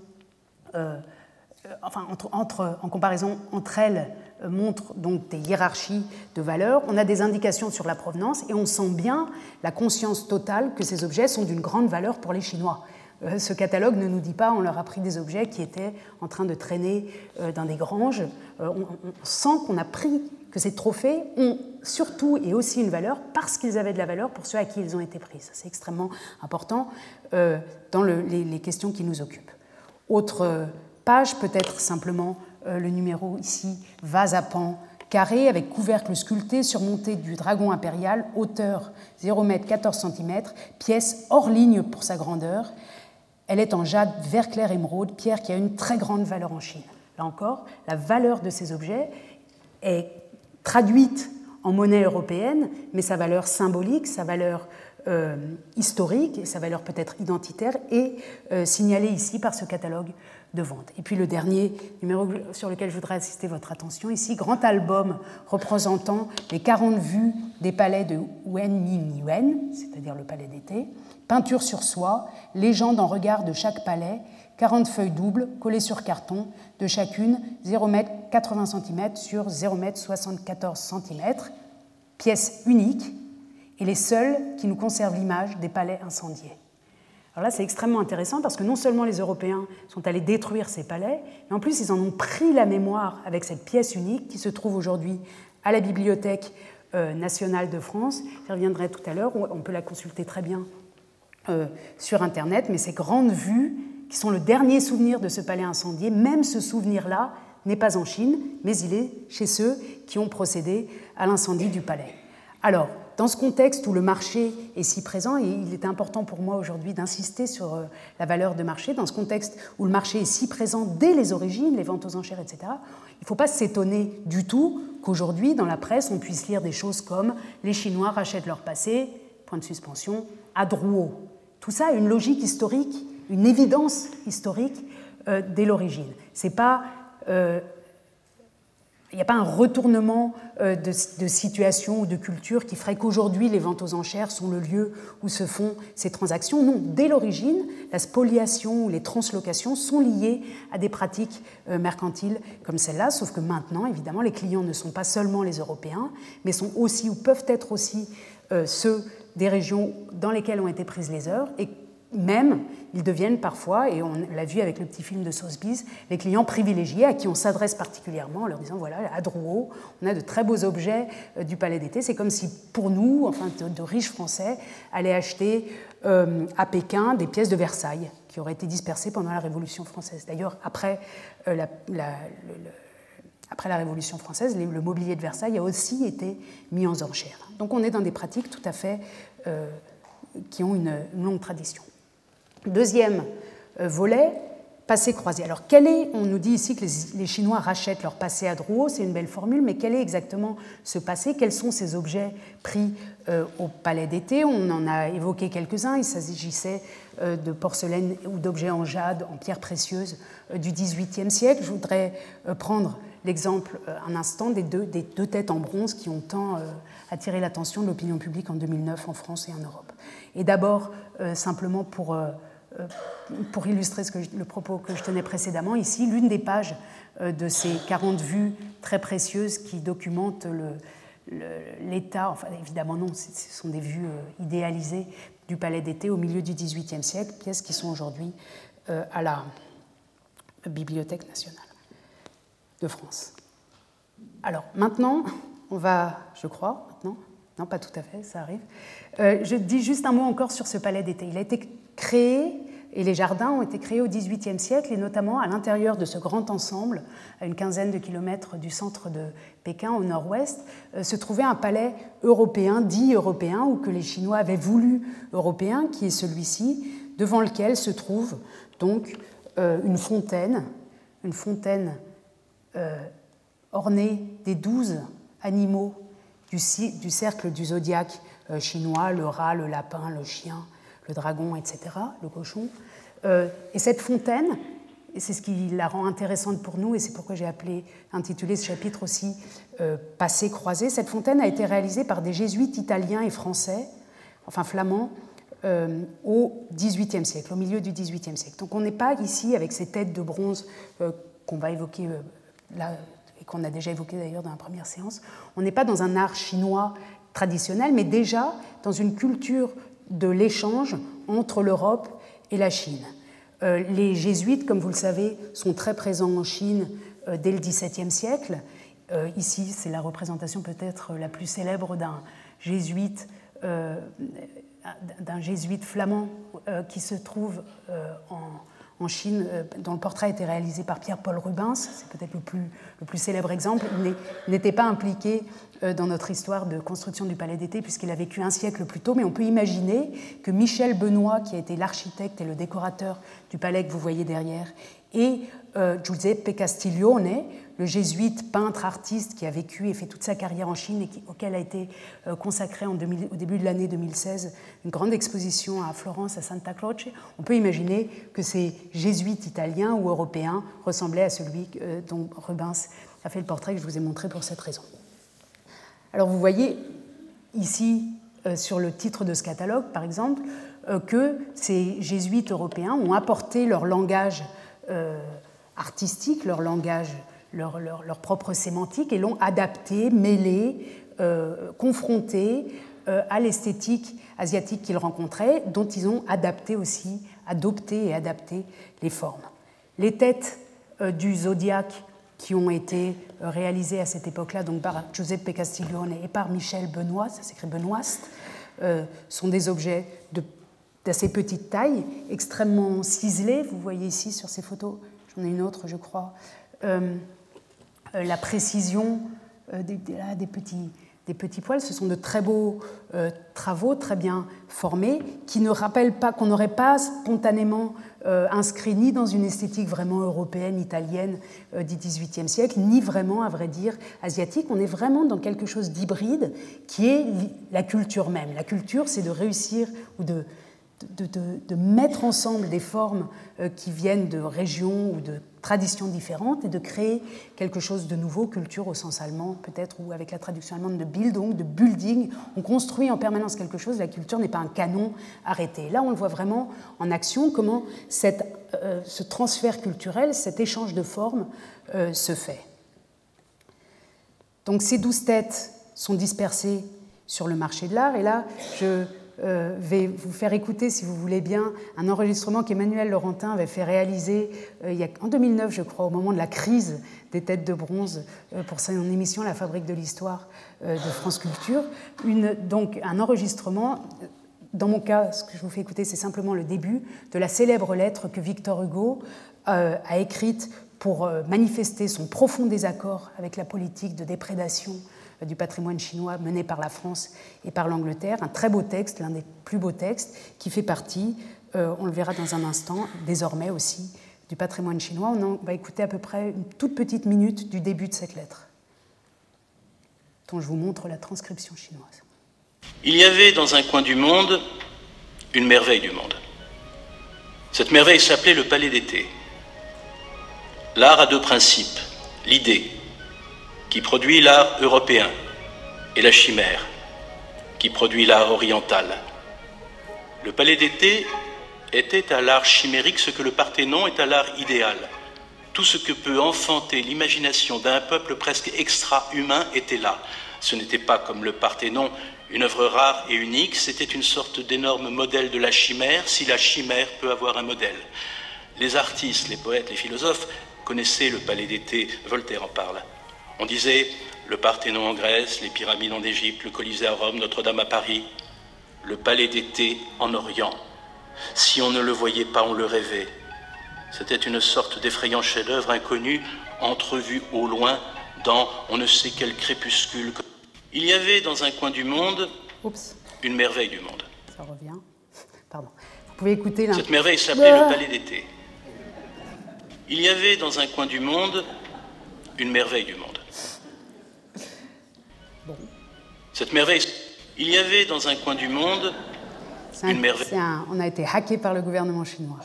en comparaison entre elles, montrent donc des hiérarchies de valeurs. On a des indications sur la provenance et on sent bien la conscience totale que ces objets sont d'une grande valeur pour les Chinois. Ce catalogue ne nous dit pas on leur a pris des objets qui étaient en train de traîner dans des granges. On sent qu'on a pris que ces trophées ont surtout et aussi une valeur parce qu'ils avaient de la valeur pour ceux à qui ils ont été pris. Ça, c'est extrêmement important dans les questions qui nous occupent. Autre page, peut-être simplement le numéro ici, vase à pan carré avec couvercle sculpté surmonté du dragon impérial, hauteur 0 m 14 cm, pièce hors ligne pour sa grandeur. Elle est en jade vert clair émeraude, pierre qui a une très grande valeur en Chine. Là encore, la valeur de ces objets est traduite en monnaie européenne, mais sa valeur symbolique, sa valeur historique, et sa valeur peut-être identitaire, est signalée ici par ce catalogue de vente. Et puis le dernier numéro sur lequel je voudrais attirer votre attention ici, grand album représentant les 40 vues des palais de Wennyuan, c'est-à-dire le palais d'été, peinture sur soie, légende en regard de chaque palais, 40 feuilles doubles collées sur carton, de chacune 0,80 m sur 0,74 m, pièce unique, et les seuls qui nous conservent l'image des palais incendiés. Alors là, c'est extrêmement intéressant parce que non seulement les Européens sont allés détruire ces palais, mais en plus, ils en ont pris la mémoire avec cette pièce unique qui se trouve aujourd'hui à la Bibliothèque nationale de France. J'y reviendrai tout à l'heure, on peut la consulter très bien sur Internet, mais ces grandes vues qui sont le dernier souvenir de ce palais incendié, même ce souvenir-là n'est pas en Chine, mais il est chez ceux qui ont procédé à l'incendie du palais. Alors, dans ce contexte où le marché est si présent, et il est important pour moi aujourd'hui d'insister sur la valeur de marché, dans ce contexte où le marché est si présent dès les origines, les ventes aux enchères, etc., il ne faut pas s'étonner du tout qu'aujourd'hui, dans la presse, on puisse lire des choses comme « Les Chinois rachètent leur passé », point de suspension, à Drouot. Tout ça a une logique historique, une évidence historique dès l'origine. C'est pas... il n'y a pas un retournement de situation ou de culture qui ferait qu'aujourd'hui les ventes aux enchères sont le lieu où se font ces transactions. Non, dès l'origine, la spoliation ou les translocations sont liées à des pratiques mercantiles comme celle-là, sauf que maintenant, évidemment, les clients ne sont pas seulement les Européens, mais sont aussi ou peuvent être aussi ceux des régions dans lesquelles ont été prises les œuvres et même, ils deviennent parfois, et on l'a vu avec le petit film de Sotheby's, les clients privilégiés à qui on s'adresse particulièrement en leur disant, voilà, à Drouot, on a de très beaux objets du Palais d'été. C'est comme si, pour nous, enfin de riches Français, allaient acheter à Pékin des pièces de Versailles qui auraient été dispersées pendant la Révolution française. D'ailleurs, après la Révolution française, le mobilier de Versailles a aussi été mis en enchères. Donc on est dans des pratiques tout à fait qui ont une longue tradition. Deuxième volet, passé croisé. Alors, on nous dit ici que les Chinois rachètent leur passé à Drouot, c'est une belle formule, mais quel est exactement ce passé? Quels sont ces objets pris au Palais d'été? On en a évoqué quelques-uns. Il s'agissait de porcelaine ou d'objets en jade, en pierres précieuses du XVIIIe siècle. Je voudrais prendre l'exemple un instant des deux têtes en bronze qui ont tant attiré l'attention de l'opinion publique en 2009 en France et en Europe. Et d'abord, simplement pour illustrer le propos que je tenais précédemment, ici, l'une des pages de ces 40 vues très précieuses qui documentent l'état, enfin évidemment non, ce sont des vues idéalisées du Palais d'été au milieu du XVIIIe siècle, pièces qui sont aujourd'hui à la Bibliothèque nationale de France. Alors maintenant, on va, je crois, non pas tout à fait, ça arrive, je dis juste un mot encore sur ce Palais d'été. Il a été créé, et les jardins ont été créés au XVIIIe siècle, et notamment à l'intérieur de ce grand ensemble, à une quinzaine de kilomètres du centre de Pékin, au nord-ouest, se trouvait un palais européen, dit européen, ou que les Chinois avaient voulu européen, qui est celui-ci, devant lequel se trouve donc une fontaine ornée des 12 animaux du cercle du zodiaque chinois, le rat, le lapin, le chien, le dragon, etc., le cochon. Et cette fontaine, et c'est ce qui la rend intéressante pour nous, et c'est pourquoi j'ai intitulé ce chapitre aussi « Passé croisé », cette fontaine a été réalisée par des jésuites italiens et français, enfin flamands, au XVIIIe siècle, au milieu du XVIIIe siècle. Donc on n'est pas ici avec ces têtes de bronze qu'on va évoquer là, et qu'on a déjà évoqué d'ailleurs dans la première séance, on n'est pas dans un art chinois traditionnel, mais déjà dans une culture de l'échange entre l'Europe et la Chine. Les jésuites, comme vous le savez, sont très présents en Chine dès le XVIIe siècle. Ici, c'est la représentation peut-être la plus célèbre d'un jésuite flamand qui se trouve en Chine, dont le portrait a été réalisé par Pierre-Paul Rubens. C'est peut-être le plus célèbre exemple. Il n'était pas impliqué dans notre histoire de construction du Palais d'été, puisqu'il a vécu un siècle plus tôt, mais on peut imaginer que Michel Benoît, qui a été l'architecte et le décorateur du palais que vous voyez derrière, ait Giuseppe Castiglione, le jésuite peintre artiste qui a vécu et fait toute sa carrière en Chine et auquel a été consacrée au début de l'année 2016 une grande exposition à Florence, à Santa Croce. On peut imaginer que ces jésuites italiens ou européens ressemblaient à celui dont Rubens a fait le portrait que je vous ai montré pour cette raison. Alors vous voyez ici sur le titre de ce catalogue, par exemple, que ces jésuites européens ont apporté leur langage artistique, leur langage, leur propre sémantique, et l'ont adapté, mêlé, confronté à l'esthétique asiatique qu'ils rencontraient, dont ils ont adopté et adapté les formes. Les têtes du zodiaque qui ont été réalisées à cette époque-là, donc par Giuseppe Castiglione et par Michel Benoist, ça s'écrit Benoist, sont des objets d'assez petite taille, extrêmement ciselés. Vous voyez ici sur ces photos, j'en ai une autre, je crois, la précision des petits poils. Ce sont de très beaux travaux, très bien formés, qui ne rappellent pas, qu'on n'aurait pas spontanément inscrits ni dans une esthétique vraiment européenne, italienne du XVIIIe siècle, ni vraiment, à vrai dire, asiatique. On est vraiment dans quelque chose d'hybride qui est la culture même. La culture, c'est de réussir ou de mettre ensemble des formes qui viennent de régions ou de traditions différentes et de créer quelque chose de nouveau, culture au sens allemand peut-être, ou avec la traduction allemande de Bildung, de Building. On construit en permanence quelque chose, la culture n'est pas un canon arrêté. Là, on le voit vraiment en action, comment ce transfert culturel, cet échange de formes se fait. Donc ces 12 têtes sont dispersées sur le marché de l'art, et là, je vais vous faire écouter, si vous voulez bien, un enregistrement qu'Emmanuel Laurentin avait fait réaliser en 2009, je crois, au moment de la crise des têtes de bronze pour son émission La Fabrique de l'Histoire de France Culture. Donc un enregistrement, dans mon cas, ce que je vous fais écouter, c'est simplement le début de la célèbre lettre que Victor Hugo a écrite pour manifester son profond désaccord avec la politique de déprédation du patrimoine chinois mené par la France et par l'Angleterre. Un très beau texte, l'un des plus beaux textes, qui fait partie, on le verra dans un instant, désormais aussi, du patrimoine chinois. On va écouter à peu près une toute petite minute du début de cette lettre, dont je vous montre la transcription chinoise. Il y avait dans un coin du monde une merveille du monde. Cette merveille s'appelait le Palais d'été. L'art a deux principes, l'idée, qui produit l'art européen, et la chimère, qui produit l'art oriental. Le Palais d'été était à l'art chimérique ce que le Parthénon est à l'art idéal. Tout ce que peut enfanter l'imagination d'un peuple presque extra-humain était là. Ce n'était pas comme le Parthénon, une œuvre rare et unique, c'était une sorte d'énorme modèle de la chimère, si la chimère peut avoir un modèle. Les artistes, les poètes, les philosophes connaissaient le Palais d'été, Voltaire en parle. On disait le Parthénon en Grèce, les pyramides en Égypte, le Colisée à Rome, Notre-Dame à Paris, le Palais d'été en Orient. Si on ne le voyait pas, on le rêvait. C'était une sorte d'effrayant chef-d'œuvre inconnu, entrevu au loin dans on ne sait quel crépuscule. Il y avait dans un coin du monde une merveille du monde. Ça revient. Pardon. Vous pouvez écouter là. Cette merveille s'appelait le Palais d'été. Il y avait dans un coin du monde une merveille du monde. Bon. Cette merveille, il y avait dans un coin du monde une merveille. On a été hacké par le gouvernement chinois.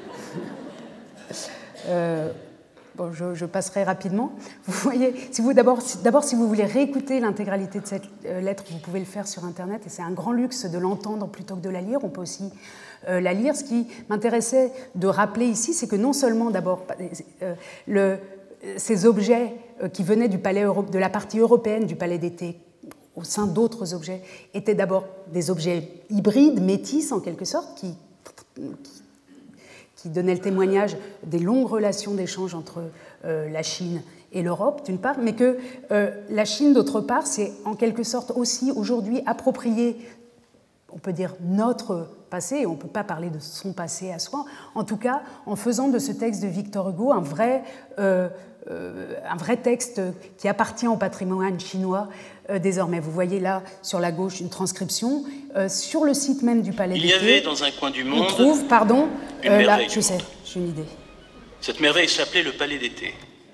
Bon, je passerai rapidement. Vous voyez, d'abord, si vous voulez réécouter l'intégralité de cette lettre, vous pouvez le faire sur Internet, et c'est un grand luxe de l'entendre plutôt que de la lire. On peut aussi la lire. Ce qui m'intéressait de rappeler ici, c'est que non seulement, d'abord, ces objets qui venaient de la partie européenne du Palais d'été, au sein d'autres objets, étaient d'abord des objets hybrides, métis en quelque sorte, qui donnaient le témoignage des longues relations d'échange entre la Chine et l'Europe, d'une part, mais que la Chine, d'autre part, s'est en quelque sorte aussi aujourd'hui appropriée, on peut dire, notre passé, et on ne peut pas parler de son passé à soi, en tout cas en faisant de ce texte de Victor Hugo un vrai texte qui appartient au patrimoine chinois désormais. Vous voyez là, sur la gauche, une transcription. Sur le site même du Palais d'été, il y avait dans un coin du monde on trouve, là, je sais, j'ai une idée. Cette merveille s'appelait le Palais d'été.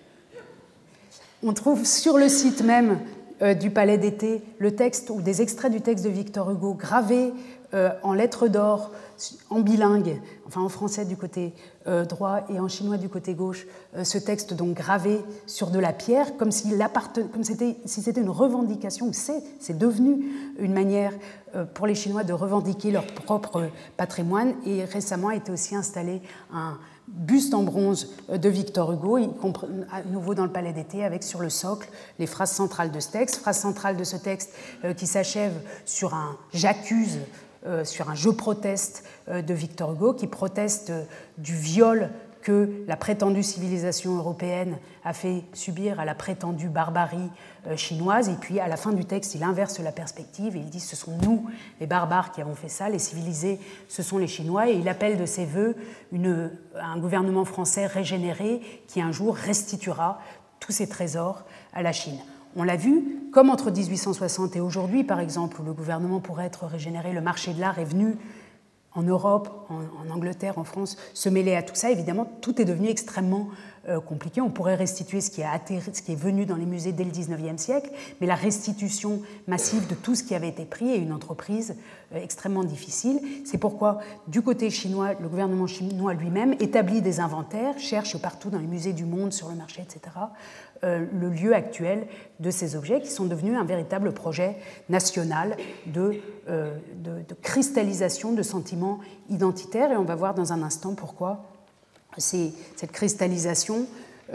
On trouve sur le site même du Palais d'été le texte ou des extraits du texte de Victor Hugo gravés en lettres d'or, en bilingue, enfin en français du côté droit et en chinois du côté gauche, ce texte donc gravé sur de la pierre, comme si c'était une revendication, c'est devenu une manière pour les Chinois de revendiquer leur propre patrimoine. Et récemment a été aussi installé un buste en bronze de Victor Hugo, à nouveau dans le Palais d'été, avec sur le socle les phrases centrales de ce texte. Phrase centrale de ce texte qui s'achève sur un « j'accuse », sur un « je proteste » de Victor Hugo, qui proteste du viol que la prétendue civilisation européenne a fait subir à la prétendue barbarie chinoise. Et puis, à la fin du texte, il inverse la perspective et il dit « ce sont nous, les barbares, qui avons fait ça, les civilisés, ce sont les Chinois ». Et il appelle de ses voeux un gouvernement français régénéré qui, un jour, restituera tous ces trésors à la Chine. On l'a vu, comme entre 1860 et aujourd'hui, par exemple, où le gouvernement pourrait être régénéré, le marché de l'art est venu en Europe, en Angleterre, en France, se mêler à tout ça. Évidemment, tout est devenu extrêmement compliqué. On pourrait restituer ce qui est venu dans les musées dès le XIXe siècle, mais la restitution massive de tout ce qui avait été pris est une entreprise extrêmement difficile. C'est pourquoi, du côté chinois, le gouvernement chinois lui-même établit des inventaires, cherche partout dans les musées du monde, sur le marché, etc., le lieu actuel de ces objets qui sont devenus un véritable projet national de cristallisation de sentiments identitaires. Et on va voir dans un instant pourquoi cette cristallisation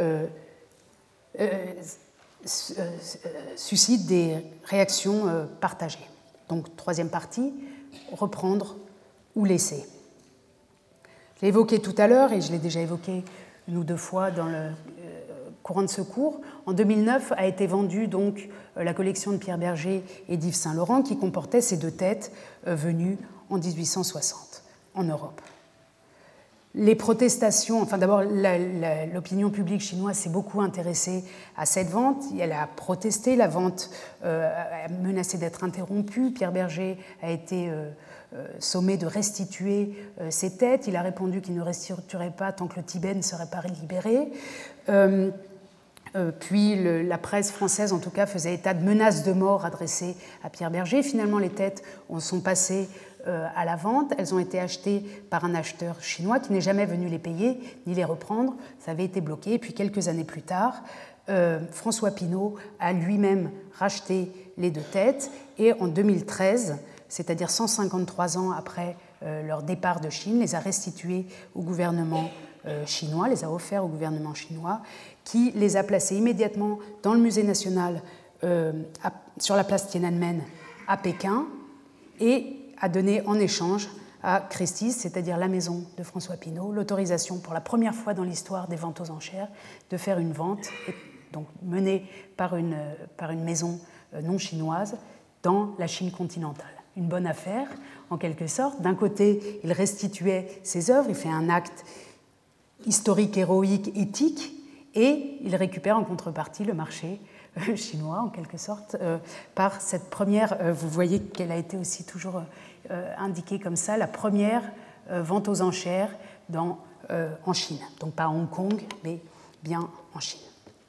suscite des réactions partagées. Donc, troisième partie, reprendre ou laisser. Je l'ai évoqué tout à l'heure et je l'ai déjà évoqué une ou deux fois dans le courant de ce cours. En 2009 a été vendue donc la collection de Pierre Bergé et d'Yves Saint-Laurent qui comportait ces deux têtes venues en 1860 en Europe. Les protestations, enfin d'abord l'opinion publique chinoise s'est beaucoup intéressée à cette vente, elle a protesté, la vente a menacé d'être interrompue, Pierre Bergé a été sommé de restituer ses têtes, il a répondu qu'il ne restituerait pas tant que le Tibet ne serait pas libéré. Puis la presse française, en tout cas, faisait état de menaces de mort adressées à Pierre Bergé. Finalement, les têtes sont passées à la vente. Elles ont été achetées par un acheteur chinois qui n'est jamais venu les payer ni les reprendre. Ça avait été bloqué. Et puis, quelques années plus tard, François Pinault a lui-même racheté les deux têtes. Et en 2013, c'est-à-dire 153 ans après leur départ de Chine, les a restituées au gouvernement chinois, les a offerts au gouvernement chinois, qui les a placés immédiatement dans le musée national sur la place Tiananmen à Pékin et a donné en échange à Christie's, c'est-à-dire la maison de François Pinault, l'autorisation pour la première fois dans l'histoire des ventes aux enchères de faire une vente, donc menée par une maison non chinoise dans la Chine continentale. Une bonne affaire, en quelque sorte. D'un côté, il restituait ses œuvres, il fait un acte historique, héroïque, éthique, et il récupère en contrepartie le marché chinois, en quelque sorte, par cette première, vous voyez qu'elle a été aussi toujours indiquée comme ça, la première vente aux enchères en Chine. Donc pas à Hong Kong, mais bien en Chine.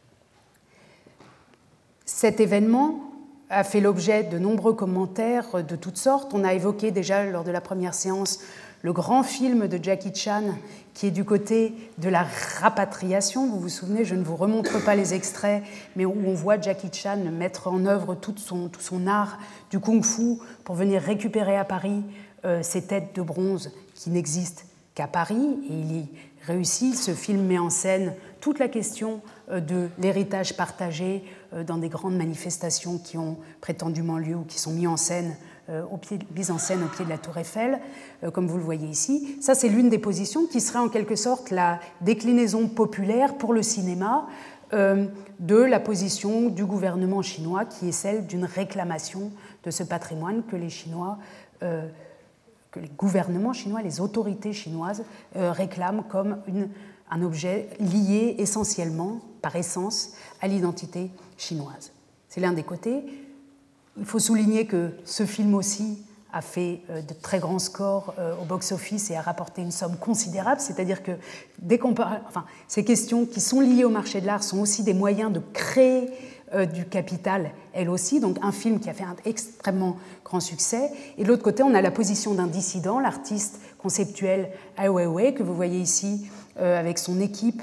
Cet événement a fait l'objet de nombreux commentaires de toutes sortes. On a évoqué déjà lors de la première séance le grand film de Jackie Chan qui est du côté de la rapatriation. Vous vous souvenez, je ne vous remontre pas les extraits, mais où on voit Jackie Chan mettre en œuvre tout son art du kung-fu pour venir récupérer à Paris ces têtes de bronze qui n'existent qu'à Paris. Et il y réussit. Ce film met en scène toute la question de l'héritage partagé dans des grandes manifestations qui ont prétendument lieu ou qui sont mises en scène au pied de la Tour Eiffel, comme vous le voyez ici. Ça, c'est l'une des positions qui serait en quelque sorte la déclinaison populaire pour le cinéma de la position du gouvernement chinois, qui est celle d'une réclamation de ce patrimoine que les Chinois, que les gouvernements chinois, les autorités chinoises réclament comme un objet lié essentiellement, par essence, à l'identité chinoise. C'est l'un des côtés. Il faut souligner que ce film aussi a fait de très grands scores au box-office et a rapporté une somme considérable, c'est-à-dire que ces questions qui sont liées au marché de l'art sont aussi des moyens de créer du capital, elle aussi, donc un film qui a fait un extrêmement grand succès. Et de l'autre côté, on a la position d'un dissident, l'artiste conceptuel Ai Weiwei, que vous voyez ici avec son équipe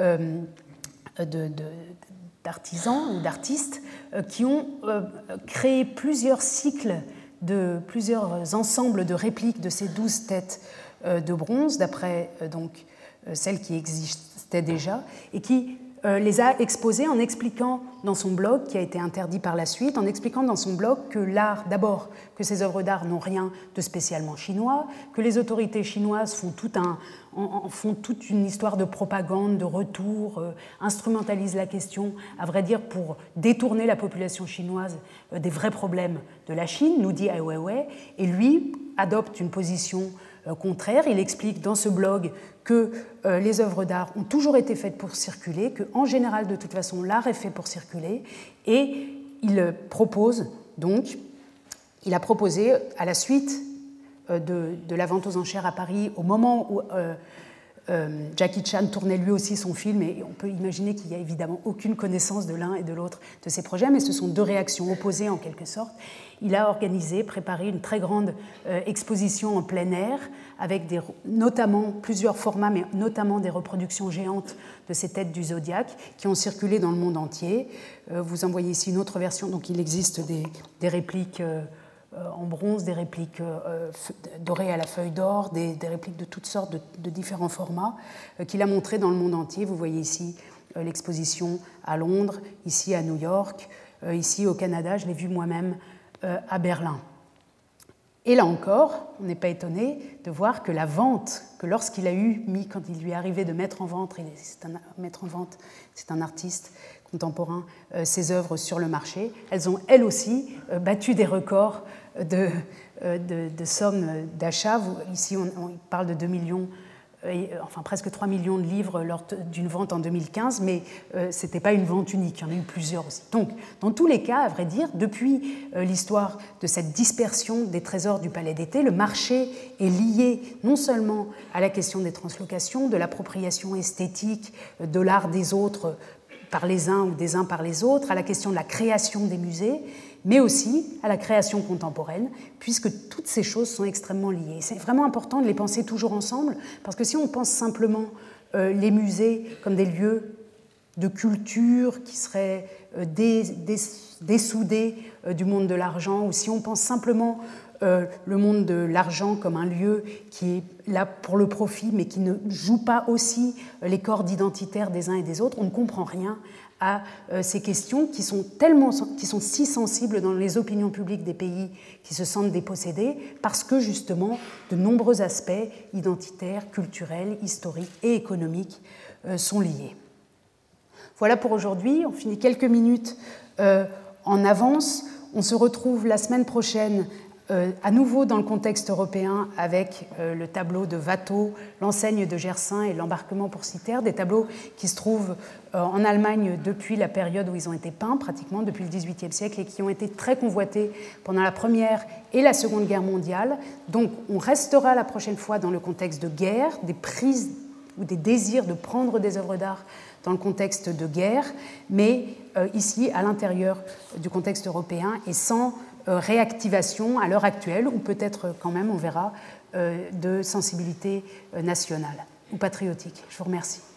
d'artisans ou d'artistes qui ont créé plusieurs cycles, plusieurs ensembles de répliques de ces 12 têtes de bronze, d'après celles qui existaient déjà, et qui les a exposées en expliquant dans son blog, qui a été interdit par la suite, en expliquant dans son blog que l'art, d'abord, que ces œuvres d'art n'ont rien de spécialement chinois, que les autorités chinoises font toute une histoire de propagande, de retour, instrumentalisent la question, à vrai dire, pour détourner la population chinoise des vrais problèmes de la Chine, nous dit Ai Weiwei, et lui adopte une position contraire. Il explique dans ce blog que les œuvres d'art ont toujours été faites pour circuler, qu'en général, de toute façon, l'art est fait pour circuler, et il a proposé, à la suite de la vente aux enchères à Paris, au moment où Jackie Chan tournait lui aussi son film, et on peut imaginer qu'il n'y a évidemment aucune connaissance de l'un et de l'autre de ces projets, mais ce sont deux réactions opposées en quelque sorte. Il a préparé une très grande exposition en plein air, avec notamment plusieurs formats, mais notamment des reproductions géantes de ces têtes du zodiaque qui ont circulé dans le monde entier. Vous en voyez ici une autre version, donc il existe des répliques en bronze, des répliques dorées à la feuille d'or, des répliques de toutes sortes, de différents formats, qu'il a montrées dans le monde entier. Vous voyez ici l'exposition à Londres, ici à New York, ici au Canada, je l'ai vue moi-même à Berlin. Et là encore, on n'est pas étonné de voir que la vente, que lorsqu'il a quand il lui est arrivé de mettre en vente, c'est un artiste contemporain, ses œuvres sur le marché, elles ont elles aussi battu des records de sommes d'achat. Ici, on parle de 2 millions, presque 3 millions de livres lors d'une vente en 2015, mais ce n'était pas une vente unique, il y en a eu plusieurs aussi. Donc, dans tous les cas, à vrai dire, depuis l'histoire de cette dispersion des trésors du Palais d'été, le marché est lié non seulement à la question des translocations, de l'appropriation esthétique de l'art des autres par les uns ou des uns par les autres, à la question de la création des musées, mais aussi à la création contemporaine, puisque toutes ces choses sont extrêmement liées. C'est vraiment important de les penser toujours ensemble, parce que si on pense simplement les musées comme des lieux de culture qui seraient dessoudés du monde de l'argent, ou si on pense simplement le monde de l'argent comme un lieu qui est là pour le profit, mais qui ne joue pas aussi les cordes identitaires des uns et des autres, on ne comprend rien à ces questions qui sont si sensibles dans les opinions publiques des pays qui se sentent dépossédés, parce que justement de nombreux aspects identitaires, culturels, historiques et économiques sont liés. Voilà pour aujourd'hui, on finit quelques minutes en avance. On se retrouve la semaine prochaine à nouveau dans le contexte européen avec le tableau de Watteau, l'enseigne de Gersaint et l'embarquement pour Cythère, des tableaux qui se trouvent en Allemagne depuis la période où ils ont été peints, pratiquement depuis le XVIIIe siècle, et qui ont été très convoités pendant la Première et la Seconde Guerre mondiale. Donc on restera la prochaine fois dans le contexte de guerre, des prises ou des désirs de prendre des œuvres d'art dans le contexte de guerre, mais ici à l'intérieur du contexte européen et sans réactivation à l'heure actuelle, ou peut-être quand même, on verra, de sensibilité nationale ou patriotique. Je vous remercie.